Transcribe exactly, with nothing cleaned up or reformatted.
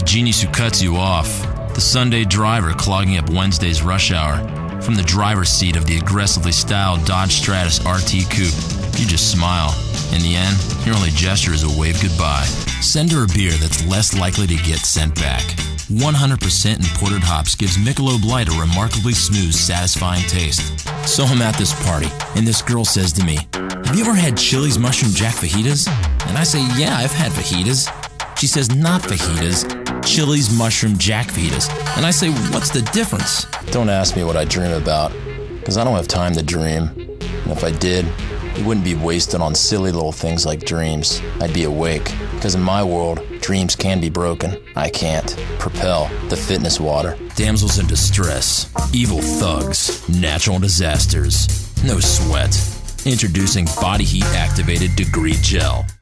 genius who cuts you off. The Sunday driver clogging up Wednesday's rush hour. From the driver's seat of the aggressively styled Dodge Stratus R T Coupe, you just smile. In the end, your only gesture is a wave goodbye. Send her a beer that's less likely to get sent back. one hundred percent imported hops gives Michelob Light a remarkably smooth, satisfying taste. So I'm at this party, and this girl says to me, "Have you ever had Chili's Mushroom Jack Fajitas?" And I say, "Yeah, I've had fajitas." She says, "Not fajitas, Chili's Mushroom Jack Fajitas." And I say, "What's the difference?" Don't ask me what I dream about, because I don't have time to dream. And if I did, it wouldn't be wasted on silly little things like dreams. I'd be awake, because in my world, dreams can be broken. I can't. Propel, the fitness water. Damsels in distress, evil thugs, natural disasters. No sweat. Introducing Body Heat Activated Degree Gel.